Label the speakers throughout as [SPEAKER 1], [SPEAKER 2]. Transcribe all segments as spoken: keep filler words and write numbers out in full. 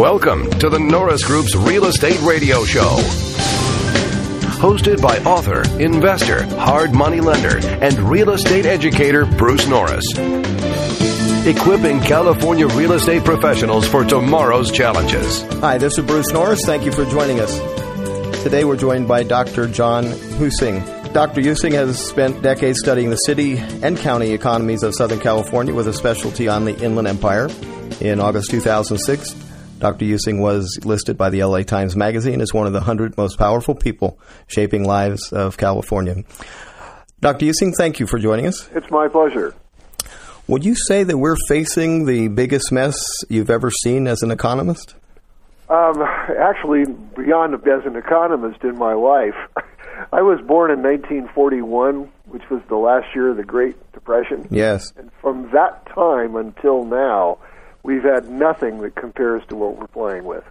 [SPEAKER 1] Welcome to the Norris Group's Real Estate Radio Show. Hosted by author, investor, hard money lender, and real estate educator Bruce Norris. Equipping California real estate professionals for tomorrow's challenges.
[SPEAKER 2] Hi, this is Bruce Norris. Thank you for joining us. Today we're joined by Doctor John Huesing. Doctor Huesing has spent decades studying the city and county economies of Southern California with a specialty on the Inland Empire. In August two thousand six, Doctor Huesing was listed by the L A Times Magazine as one of the one hundred most powerful people shaping lives of California. Doctor Huesing, thank you for joining us.
[SPEAKER 3] It's my pleasure.
[SPEAKER 2] Would you say that we're facing the biggest mess you've ever seen as an economist?
[SPEAKER 3] Um, actually, beyond as an economist in my life, I was born in nineteen forty-one, which was the last year of the Great Depression.
[SPEAKER 2] Yes.
[SPEAKER 3] And from that time until now, we've had nothing that compares to what we're playing with.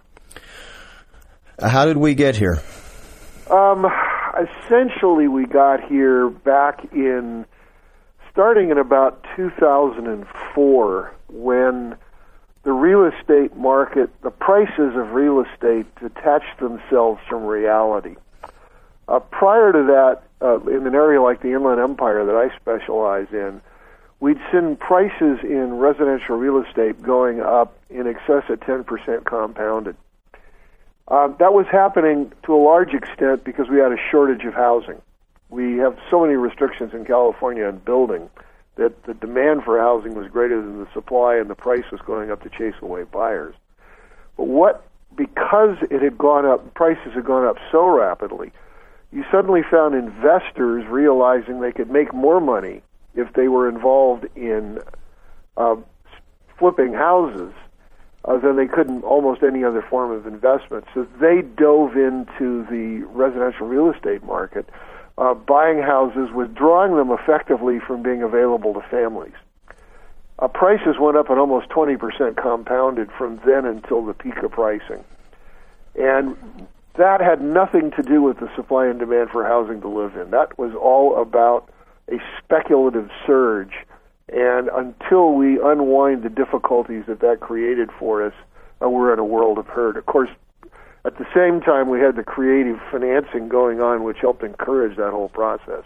[SPEAKER 2] How did we get here?
[SPEAKER 3] Um, essentially, we got here back in, starting in about two thousand four, when the real estate market, the prices of real estate detached themselves from reality. Uh, prior to that, uh, in an area like the Inland Empire that I specialize in, we'd seen prices in residential real estate going up in excess of ten percent compounded. Uh, that was happening to a large extent because we had a shortage of housing. We have so many restrictions in California on building that the demand for housing was greater than the supply, and the price was going up to chase away buyers. But what, because it had gone up, prices had gone up so rapidly, you suddenly found investors realizing they could make more money if they were involved in uh, flipping houses uh, than they could in almost any other form of investment. So they dove into the residential real estate market, uh, buying houses, withdrawing them effectively from being available to families. Uh, prices went up at almost twenty percent compounded from then until the peak of pricing. And that had nothing to do with the supply and demand for housing to live in. That was all about a speculative surge, and until we unwind the difficulties that that created for us, uh, we're in a world of hurt. Of course, at the same time, we had the creative financing going on, which helped encourage that whole process.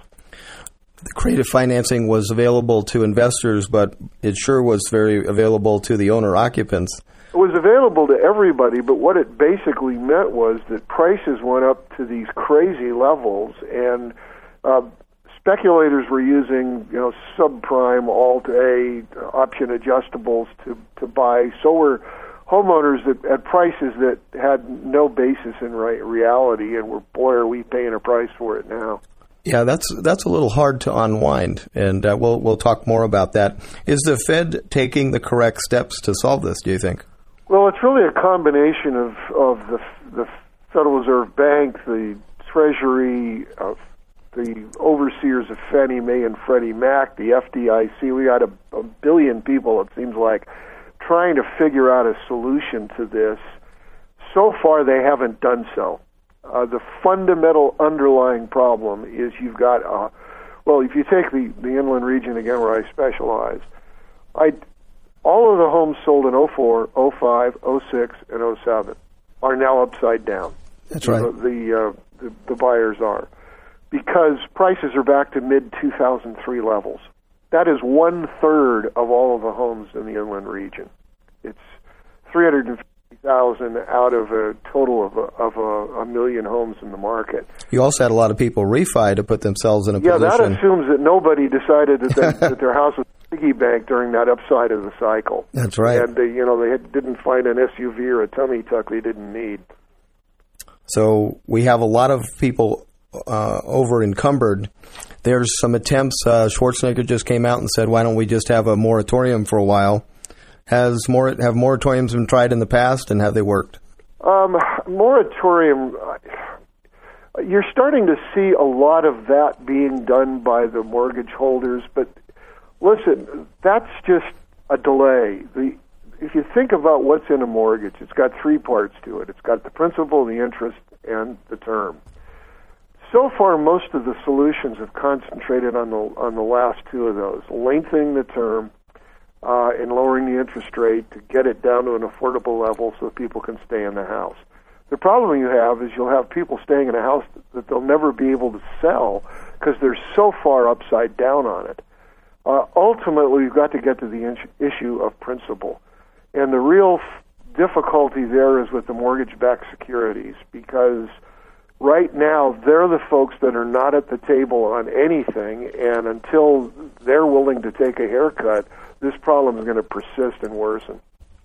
[SPEAKER 2] The creative financing was available to investors, but it sure was very available to the owner-occupants.
[SPEAKER 3] It was available to everybody, but what it basically meant was that prices went up to these crazy levels, and uh, speculators were using, you know, subprime, Alt-A, option adjustables to, to buy. So were homeowners that, at prices that had no basis in right, reality, and were, boy, are we paying a price for it now.
[SPEAKER 2] Yeah, that's that's a little hard to unwind, and uh, we'll we'll talk more about that. Is the Fed taking the correct steps to solve this, do you think?
[SPEAKER 3] Well, it's really a combination of, of the, the Federal Reserve Bank, the Treasury, uh, the overseers of Fannie Mae and Freddie Mac, the F D I C. We got a, a billion people, it seems like, trying to figure out a solution to this. So far, they haven't done so. Uh, the fundamental underlying problem is you've got, uh, well, if you take the, the inland region again where I specialize, I, all of the homes sold in oh four, oh five, oh six, and oh seven are now upside down.
[SPEAKER 2] That's right.
[SPEAKER 3] The, the, uh, the, the buyers are. Because prices are back to mid two thousand three levels. That is one-third of all of the homes in the inland region. It's three hundred fifty thousand out of a total of a, of a, a million homes in the market.
[SPEAKER 2] You also had a lot of people refi to put themselves in a
[SPEAKER 3] yeah,
[SPEAKER 2] position.
[SPEAKER 3] Yeah, that assumes that nobody decided that, they, that their house was a piggy bank during that upside of the cycle.
[SPEAKER 2] That's right.
[SPEAKER 3] And, they, you know, they had, didn't find an S U V or a tummy tuck they didn't need.
[SPEAKER 2] So we have a lot of people uh, over encumbered. There's some attempts. Uh, Schwarzenegger just came out and said, why don't we just have a moratorium for a while? Has more have moratoriums been tried in the past, and have they worked?
[SPEAKER 3] Um, moratorium, you're starting to see a lot of that being done by the mortgage holders, but listen, that's just a delay. The, if you think about what's in a mortgage, it's got three parts to it. It's got the principal, the interest, and the term. So far, most of the solutions have concentrated on the on the last two of those, lengthening the term, uh, and lowering the interest rate to get it down to an affordable level so that people can stay in the house. The problem you have is you'll have people staying in a house that they'll never be able to sell because they're so far upside down on it. Uh, ultimately, you've got to get to the in- issue of principal. And the real f- difficulty there is with the mortgage-backed securities, because right now they're the folks that are not at the table on anything, and until they're willing to take a haircut, this problem is going to persist and worsen.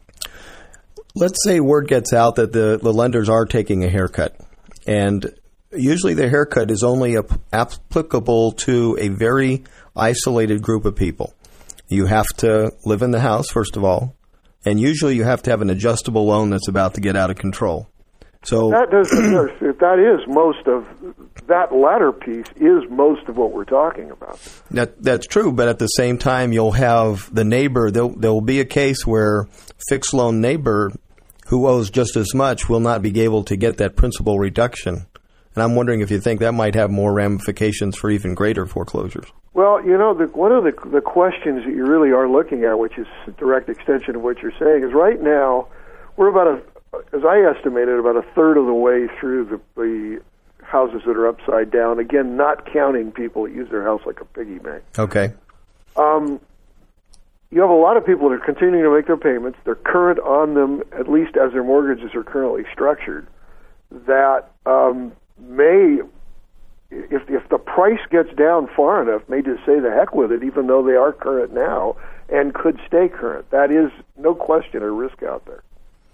[SPEAKER 2] Let's say word gets out that the, the lenders are taking a haircut, and usually the haircut is only ap- applicable to a very isolated group of people. You have to live in the house, first of all, and usually you have to have an adjustable loan that's about to get out of control. So
[SPEAKER 3] that does that is most of that latter piece is most of what we're talking about.
[SPEAKER 2] That that's true, but at the same time, you'll have the neighbor. There there will be a case where fixed loan neighbor who owes just as much will not be able to get that principal reduction. And I'm wondering if you think that might have more ramifications for even greater foreclosures.
[SPEAKER 3] Well, you know, the, one of the the questions that you really are looking at, which is a direct extension of what you're saying, is right now we're about a as I estimated, about a third of the way through the, the houses that are upside down. Again, not counting people that use their house like a piggy bank.
[SPEAKER 2] Okay.
[SPEAKER 3] Um, you have a lot of people that are continuing to make their payments. They're current on them, at least as their mortgages are currently structured. That um, may, if if the price gets down far enough, may just say the heck with it, even though they are current now and could stay current. That is, no question, a risk out there.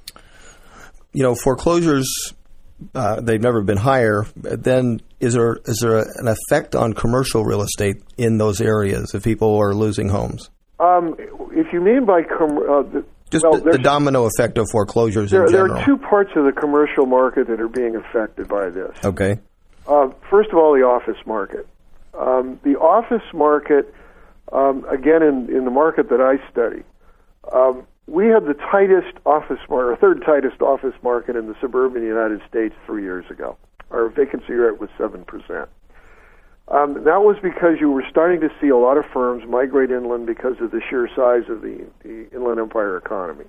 [SPEAKER 2] You know, foreclosures, uh, they've never been higher. Then is there is there an effect on commercial real estate in those areas if people are losing homes?
[SPEAKER 3] Um, if you mean by com- uh, the,
[SPEAKER 2] Just
[SPEAKER 3] well,
[SPEAKER 2] the, the domino effect of foreclosures
[SPEAKER 3] there,
[SPEAKER 2] in general.
[SPEAKER 3] There are two parts of the commercial market that are being affected by this.
[SPEAKER 2] Okay.
[SPEAKER 3] Uh, first of all, the office market. Um, the office market, um, again, in, in the market that I study, um, we had the tightest office market, or third tightest office market in the suburban United States three years ago. Our vacancy rate was seven percent. Um, that was because you were starting to see a lot of firms migrate inland because of the sheer size of the, the Inland Empire economy.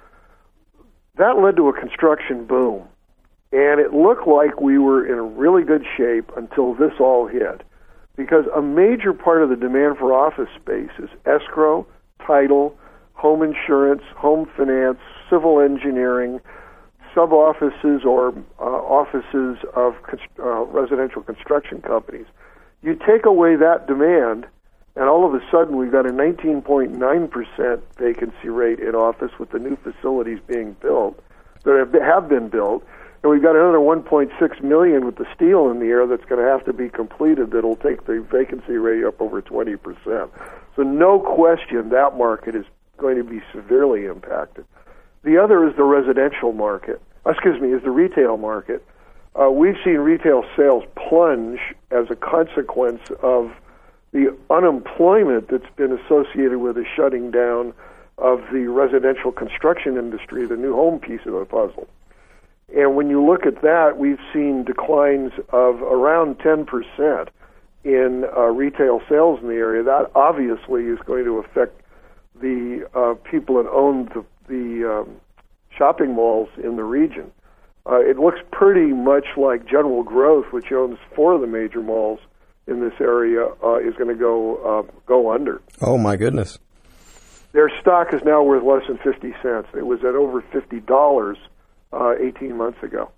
[SPEAKER 3] That led to a construction boom, and it looked like we were in really good shape until this all hit, because a major part of the demand for office space is escrow, title, home insurance, home finance, civil engineering, sub-offices or uh, offices of const- uh, residential construction companies. You take away that demand, and all of a sudden we've got a nineteen point nine percent vacancy rate in office with the new facilities being built, that have, have been built, and we've got another one point six million with the steel in the air that's going to have to be completed that'll take the vacancy rate up over twenty percent. So no question that market is going to be severely impacted. The other is the residential market. Excuse me, is the retail market. Uh, we've seen retail sales plunge as a consequence of the unemployment that's been associated with the shutting down of the residential construction industry, the new home piece of the puzzle. And when you look at that, we've seen declines of around ten percent in uh, retail sales in the area. That obviously is going to affect the uh, people that own the, the um, shopping malls in the region. Uh, it looks pretty much like General Growth, which owns four of the major malls in this area, uh, is going to go uh, go under.
[SPEAKER 2] Oh, my goodness.
[SPEAKER 3] Their stock is now worth less than fifty cents. It was at over fifty dollars uh, eighteen months ago.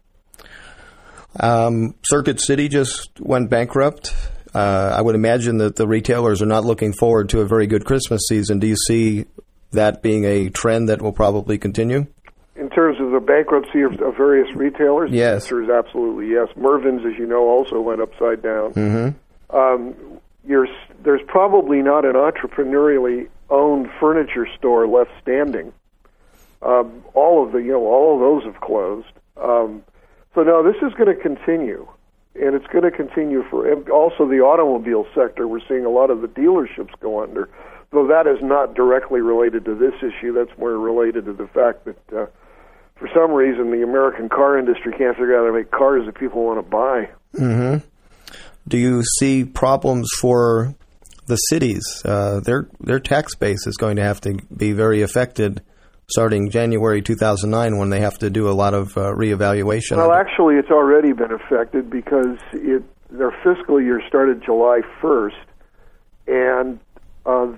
[SPEAKER 2] Um, Circuit City just went bankrupt. Uh, I would imagine that the retailers are not looking forward to a very good Christmas season. Do you see that being a trend that will probably continue?
[SPEAKER 3] In terms of the bankruptcy of, of various retailers,
[SPEAKER 2] yes.
[SPEAKER 3] The answer is absolutely yes. Mervyn's, as you know, also went upside down.
[SPEAKER 2] Mm-hmm.
[SPEAKER 3] Um, you're, there's probably not an entrepreneurially owned furniture store left standing. Um, all of the, you know, all of those have closed. Um, so no, this is going to continue. And it's going to continue for also the automobile sector. We're seeing a lot of the dealerships go under, though that is not directly related to this issue. That's more related to the fact that uh, for some reason the American car industry can't figure out how to make cars that people want to buy.
[SPEAKER 2] Mm-hmm. Do you see problems for the cities, uh, their their tax base is going to have to be very affected starting January two thousand nine when they have to do a lot of uh, reevaluation.
[SPEAKER 3] Well, actually, it's already been affected because it their fiscal year started July first, and uh,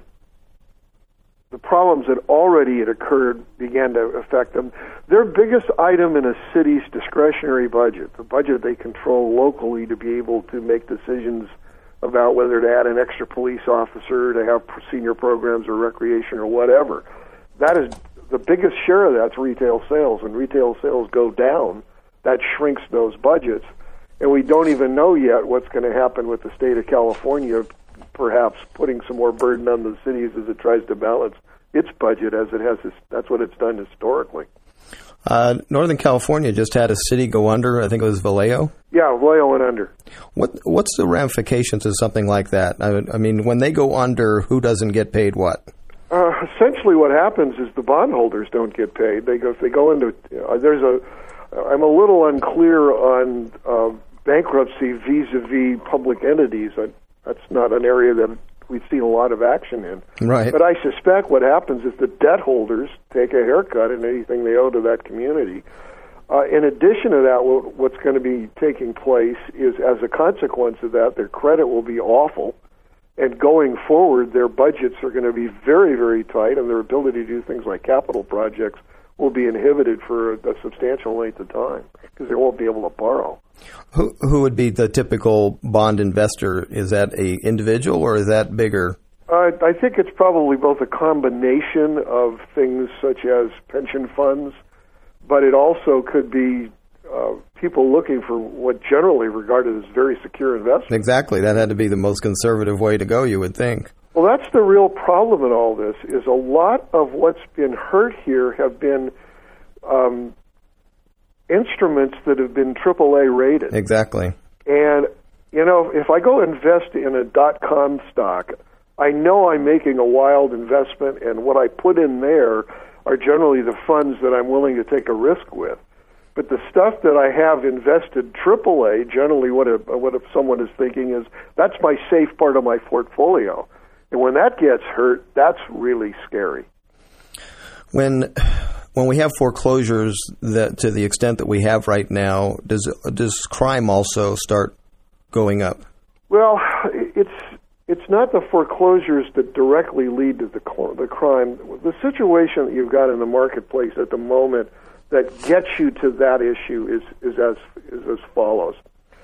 [SPEAKER 3] the problems that already had occurred began to affect them. Their biggest item in a city's discretionary budget, the budget they control locally to be able to make decisions about whether to add an extra police officer, to have senior programs or recreation or whatever. That is the biggest share of that's retail sales. When retail sales go down, that shrinks those budgets. And we don't even know yet what's going to happen with the state of California, perhaps putting some more burden on the cities as it tries to balance its budget as it has. That's what it's done historically.
[SPEAKER 2] Uh, Northern California just had a city go under. I think it was Vallejo.
[SPEAKER 3] Yeah, Vallejo went under.
[SPEAKER 2] What What's the ramifications of something like that? I, I mean, when they go under, who doesn't get paid what?
[SPEAKER 3] Uh, essentially, what happens is the bondholders don't get paid. They go if they go into uh, there's a. I'm a little unclear on uh, bankruptcy vis-a-vis public entities. I, that's not an area that we've seen a lot of action in.
[SPEAKER 2] Right.
[SPEAKER 3] But I suspect what happens is the debt holders take a haircut in anything they owe to that community. Uh, in addition to that, what, what's going to be taking place is, as a consequence of that, their credit will be awful, and going forward, their budgets are going to be very, very tight, and their ability to do things like capital projects will be inhibited for a, a substantial length of time because they won't be able to borrow.
[SPEAKER 2] Who who would be the typical bond investor? Is that a individual or is that bigger?
[SPEAKER 3] Uh, I think it's probably both a combination of things such as pension funds, but it also could be uh, people looking for what generally regarded as very secure investment.
[SPEAKER 2] Exactly. That had to be the most conservative way to go, you would think.
[SPEAKER 3] Well, that's the real problem in all this, is a lot of what's been hurt here have been um, instruments that have been triple A rated.
[SPEAKER 2] Exactly.
[SPEAKER 3] And, you know, if I go invest in a dot-com stock, I know I'm making a wild investment, and what I put in there are generally the funds that I'm willing to take a risk with. But the stuff that I have invested triple A, generally what if, what if someone is thinking is, that's my safe part of my portfolio. And when that gets hurt, that's really scary.
[SPEAKER 2] When when we have foreclosures that to the extent that we have right now, does does crime also start going up?
[SPEAKER 3] Well, it's it's not the foreclosures that directly lead to the the crime. The situation that you've got in the marketplace at the moment that gets you to that issue is is as is as follows.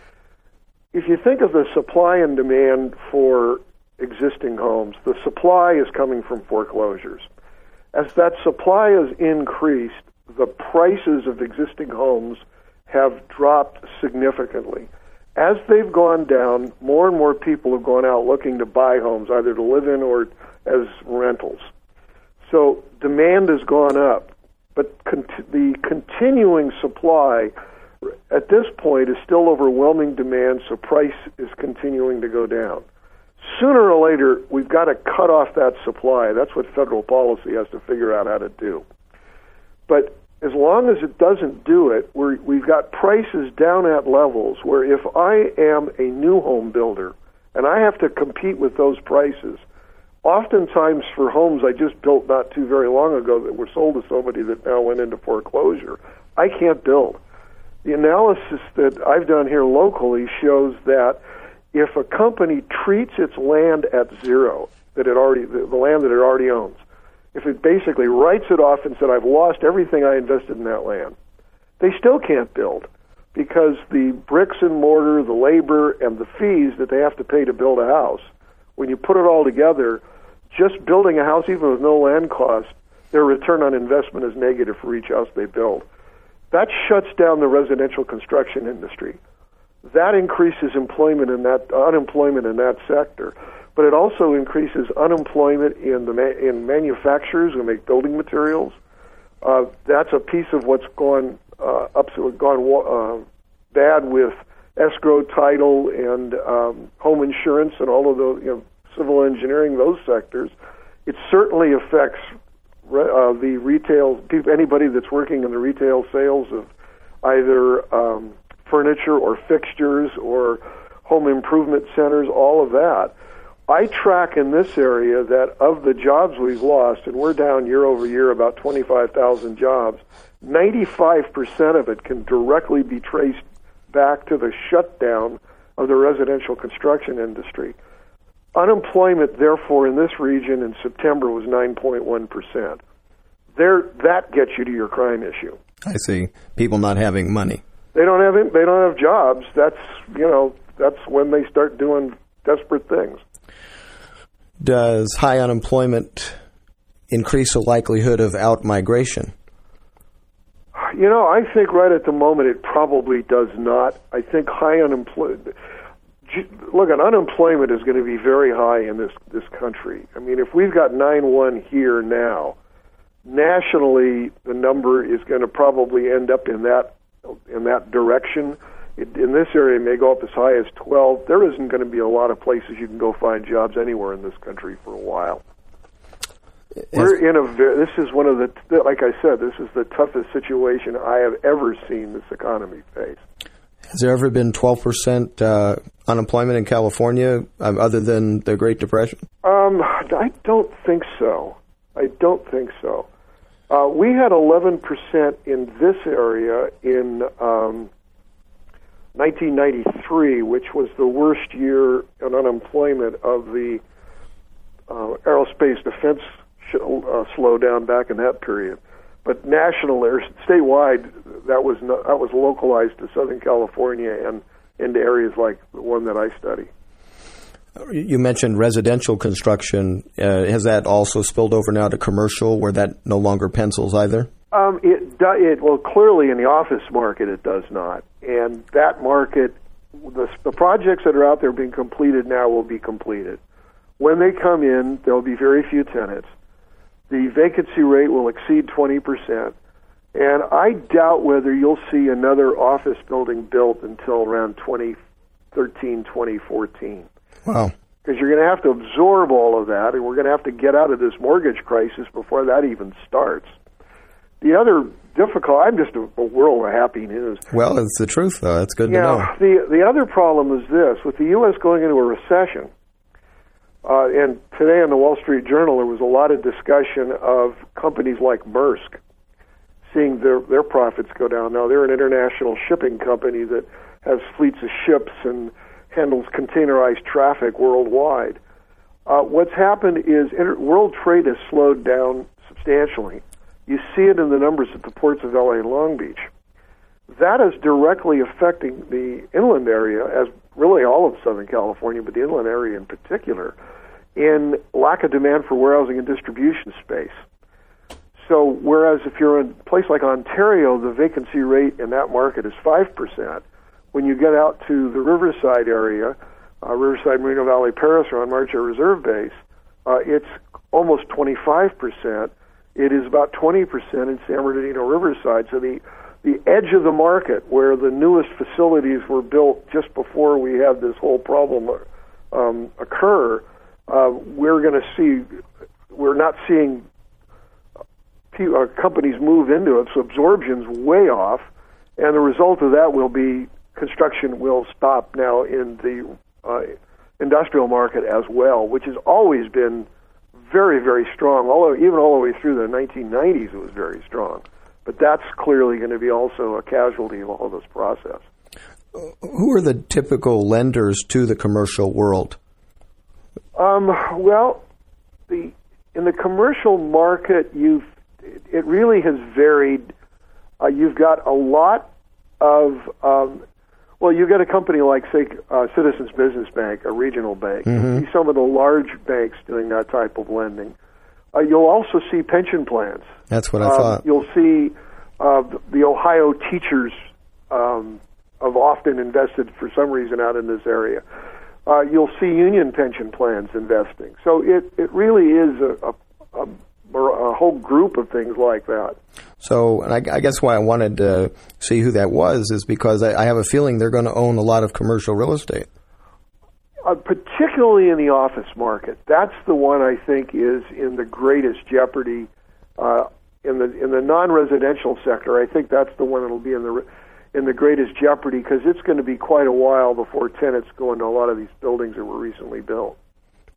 [SPEAKER 3] If you think of the supply and demand for existing homes, the supply is coming from foreclosures. As that supply has increased, the prices of existing homes have dropped significantly. As they've gone down, more and more people have gone out looking to buy homes, either to live in or as rentals. So demand has gone up, but con- the continuing supply at this point is still overwhelming demand, so price is continuing to go down. Sooner or later, we've got to cut off that supply. That's what federal policy has to figure out how to do. But as long as it doesn't do it, we're, we've got prices down at levels where if I am a new home builder and I have to compete with those prices, oftentimes for homes I just built not too very long ago that were sold to somebody that now went into foreclosure, I can't build. The analysis that I've done here locally shows that if a company treats its land at zero, that it already the, the land that it already owns, if it basically writes it off and said, I've lost everything I invested in that land, they still can't build because the bricks and mortar, the labor, and the fees that they have to pay to build a house, when you put it all together, just building a house, even with no land cost, their return on investment is negative for each house they build. That shuts down the residential construction industry. That increases employment in that unemployment in that sector, but it also increases unemployment in the ma- in manufacturers who make building materials. Uh, that's a piece of what's gone uh, up gone uh, bad with escrow title and um, home insurance and all of those, you know, civil engineering, those sectors. It certainly affects re- uh, the retail people, anybody that's working in the retail sales of either Um, furniture or fixtures or home improvement centers, all of that. I track in this area that of the jobs we've lost, and we're down year over year about twenty-five thousand jobs, ninety-five percent of it can directly be traced back to the shutdown of the residential construction industry. Unemployment, therefore, in this region in September was nine point one percent. There, that gets you to your crime issue.
[SPEAKER 2] I see. People not having money.
[SPEAKER 3] They don't have they don't have jobs. That's you know that's when they start doing desperate things.
[SPEAKER 2] Does high unemployment increase the likelihood of out-migration?
[SPEAKER 3] You know, I think right at the moment it probably does not. I think high unemployment. Look, unemployment is going to be very high in this this country. I mean, if we've got nine one here now, nationally the number is going to probably end up in that in that direction. It, in this area, it may go up as high as twelve. There isn't going to be a lot of places you can go find jobs anywhere in this country for a while. We're in a very, this is one of the, like I said, this is the toughest situation I have ever seen this economy face.
[SPEAKER 2] Has there ever been twelve percent uh, unemployment in California, um, other than the Great Depression?
[SPEAKER 3] Um, I don't think so. I don't think so. Uh, we had eleven percent in this area in um, nineteen ninety-three, which was the worst year in unemployment of the uh, aerospace defense sh- uh, slowdown back in that period. But national or statewide, that was not, that was localized to Southern California and into areas like the one that I study.
[SPEAKER 2] You mentioned residential construction. Uh, has that also spilled over now to commercial, where that no longer pencils either?
[SPEAKER 3] Um, it, do, it well clearly in the office market it does not, and that market, the, the projects that are out there being completed now will be completed. When they come in, there will be very few tenants. The vacancy rate will exceed twenty percent, and I doubt whether you'll see another office building built until around twenty thirteen, twenty fourteen.
[SPEAKER 2] Wow.
[SPEAKER 3] Because you're going to have to absorb all of that, and we're going to have to get out of this mortgage crisis before that even starts. The other difficult, I'm just a, a world of happy news.
[SPEAKER 2] Well, it's the truth, though. That's good
[SPEAKER 3] yeah,
[SPEAKER 2] to know.
[SPEAKER 3] The, the other problem is this. With the U S going into a recession, uh, and today in the Wall Street Journal there was a lot of discussion of companies like Maersk seeing their, their profits go down. Now, they're an international shipping company that has fleets of ships and handles containerized traffic worldwide. Uh, what's happened is inter- world trade has slowed down substantially. You see it in the numbers at the ports of L A and Long Beach. That is directly affecting the inland area, as really all of Southern California, but the inland area in particular, in lack of demand for warehousing and distribution space. So whereas if you're in a place like Ontario, the vacancy rate in that market is five percent, when you get out to the Riverside area, uh, Riverside, Moreno Valley, Paris, or on March Air Reserve Base, uh, it's almost twenty-five percent. It is about twenty percent in San Bernardino, Riverside. So the, the edge of the market, where the newest facilities were built just before we had this whole problem um, occur, uh, we're going to see, we're not seeing uh, companies move into it, so absorption's way off, and the result of that will be construction will stop now in the uh, industrial market as well, which has always been very, very strong. Although even all the way through the nineteen nineties, it was very strong. But that's clearly going to be also a casualty of all of this process.
[SPEAKER 2] Who are the typical lenders to the commercial world?
[SPEAKER 3] Um, well, the in the commercial market, you've it really has varied. Uh, you've got a lot of um, Well, you get a company like, say, uh, Citizens Business Bank, a regional bank.
[SPEAKER 2] Mm-hmm.
[SPEAKER 3] You see some of the large banks doing that type of lending. Uh, you'll also see pension plans.
[SPEAKER 2] That's what I
[SPEAKER 3] um,
[SPEAKER 2] thought.
[SPEAKER 3] You'll see uh, the Ohio teachers um, have often invested for some reason out in this area. Uh, you'll see union pension plans investing. So it, it really is a, a, a a whole group of things like that.
[SPEAKER 2] So, and I, I guess why I wanted to see who that was is because I, I have a feeling they're going to own a lot of commercial real estate.
[SPEAKER 3] Uh, particularly in the office market. That's the one I think is in the greatest jeopardy. Uh, in the in the non-residential sector, I think that's the one that'll be in the in the greatest jeopardy, because it's going to be quite a while before tenants go into a lot of these buildings that were recently built.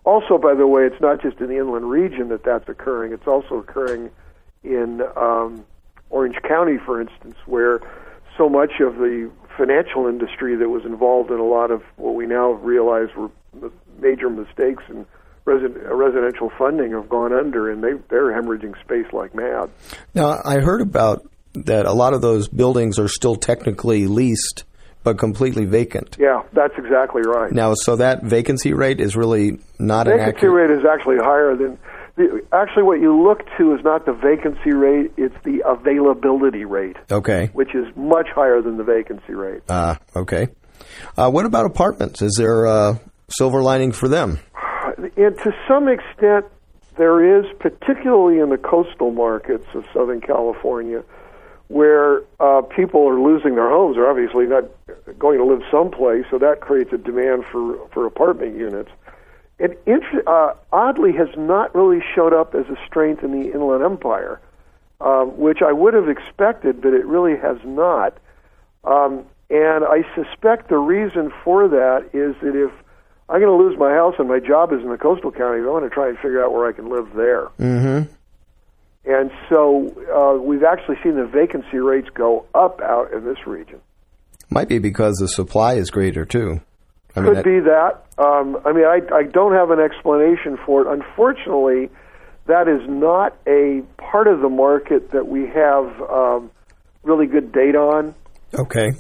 [SPEAKER 3] also, by the way, it's not just in the inland region that that's occurring. It's also occurring in um, Orange County, for instance, where so much of the financial industry that was involved in a lot of what we now realize were major mistakes in resi- residential funding have gone under, and they, they're hemorrhaging space like mad.
[SPEAKER 2] Now, I heard about that a lot of those buildings are still technically leased, but completely vacant.
[SPEAKER 3] Yeah, that's exactly right.
[SPEAKER 2] Now, so that vacancy rate is really not an
[SPEAKER 3] vacancy
[SPEAKER 2] accurate...
[SPEAKER 3] rate is actually higher than... The, actually, what you look to is not the vacancy rate, it's the availability rate.
[SPEAKER 2] Okay.
[SPEAKER 3] Which is much higher than the vacancy rate.
[SPEAKER 2] Ah, uh, okay. Uh, what about apartments? Is there a silver lining for them?
[SPEAKER 3] And to some extent, there is, particularly in the coastal markets of Southern California, where uh, people are losing their homes. They're obviously not going to live someplace, so that creates a demand for, for apartment units. It uh, oddly has not really showed up as a strength in the Inland Empire, um, which I would have expected, but it really has not. Um, and I suspect the reason for that is that if I'm going to lose my house and my job is in the coastal counties, I want to try and figure out where I can live there.
[SPEAKER 2] Mm-hmm.
[SPEAKER 3] And so uh, we've actually seen the vacancy rates go up out in this region.
[SPEAKER 2] Might be because the supply is greater, too. I mean,
[SPEAKER 3] Could that, be that. Um, I mean, I, I don't have an explanation for it. Unfortunately, that is not a part of the market that we have um, really good data on.
[SPEAKER 2] Okay.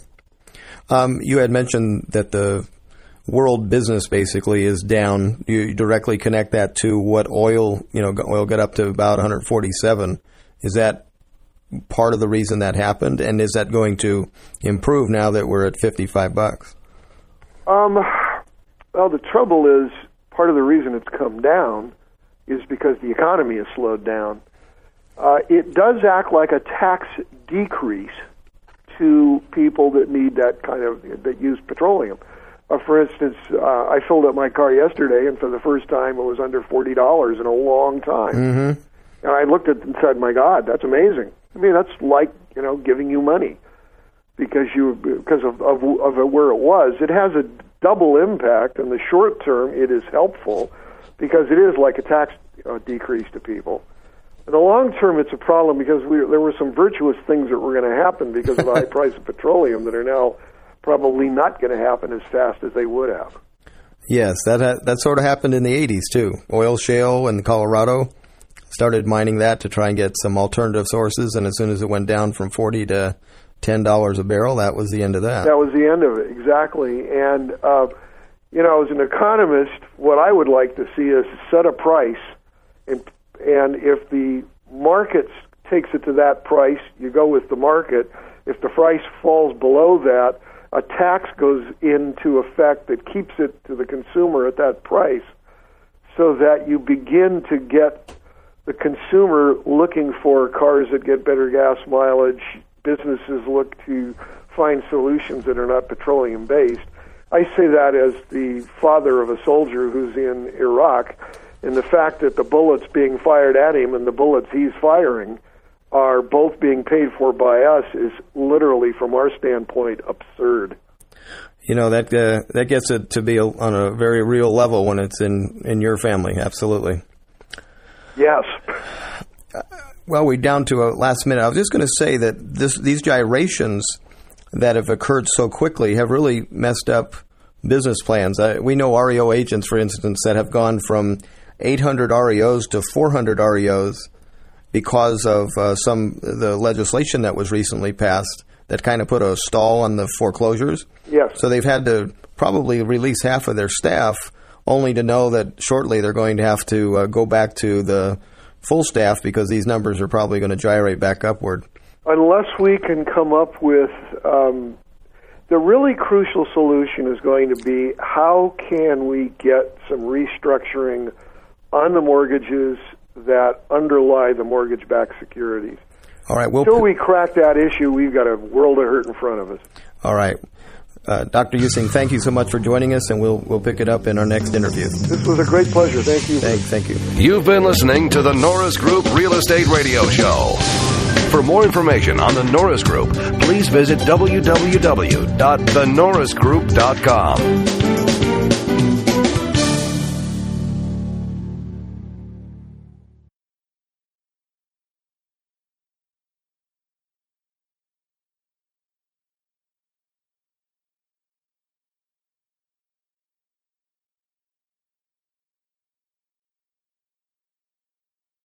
[SPEAKER 2] Um, you had mentioned that the world business basically is down. You directly connect that to what oil, you know, oil got up to about one forty-seven. Is that part of the reason that happened? And is that going to improve now that we're at fifty-five bucks?
[SPEAKER 3] Um, well, the trouble is, part of the reason it's come down is because the economy has slowed down. Uh, it does act like a tax decrease to people that need that kind of, that use petroleum. Uh, for instance, uh, I filled up my car yesterday, and for the first time, it was under forty dollars in a long time.
[SPEAKER 2] Mm-hmm.
[SPEAKER 3] And I looked at it and said, my God, that's amazing. I mean, that's like, you know, giving you money. Because you, because of, of, of where it was. It has a double impact. In the short term, it is helpful because it is like a tax uh, decrease to people. In the long term, it's a problem because we, there were some virtuous things that were going to happen because of the high price of petroleum that are now probably not going to happen as fast as they would have.
[SPEAKER 2] Yes, that ha- that sort of happened in the eighties, too. Oil shale in Colorado started mining that to try and get some alternative sources, and as soon as it went down from forty to ten dollars a barrel, that was the end of that.
[SPEAKER 3] That was the end of it, exactly. And, uh, you know, as an economist, what I would like to see is set a price, and, and if the market takes it to that price, you go with the market. If the price falls below that, a tax goes into effect that keeps it to the consumer at that price so that you begin to get the consumer looking for cars that get better gas mileage. Businesses look to find solutions that are not petroleum-based. I say that as the father of a soldier who's in Iraq, and the fact that the bullets being fired at him and the bullets he's firing are both being paid for by us is literally, from our standpoint, absurd.
[SPEAKER 2] You know, that uh, that gets it to be a, on a very real level when it's in, in your family, absolutely.
[SPEAKER 3] Yes.
[SPEAKER 2] Uh, well, we're down to a last minute. I was just going to say that this, these gyrations that have occurred so quickly have really messed up business plans. Uh, we know R E O agents, for instance, that have gone from eight hundred R E Os to four hundred R E Os because of uh, some the legislation that was recently passed that kind of put a stall on the foreclosures.
[SPEAKER 3] Yes.
[SPEAKER 2] So they've had to probably release half of their staff, only to know that shortly they're going to have to uh, go back to the full staff because these numbers are probably going to gyrate back upward.
[SPEAKER 3] Unless we can come up with um, the really crucial solution is going to be how can we get some restructuring on the mortgages that underlie the mortgage-backed securities.
[SPEAKER 2] All right. We'll
[SPEAKER 3] Until we crack that issue, we've got a world of hurt in front of us.
[SPEAKER 2] All right. Uh, Doctor Using, thank you so much for joining us, and we'll we'll pick it up in our next interview.
[SPEAKER 3] This was a great pleasure. Thank you.
[SPEAKER 2] Thank, thank you.
[SPEAKER 1] You've been listening to the Norris Group Real Estate Radio Show. For more information on the Norris Group, please visit w w w dot the norris group dot com.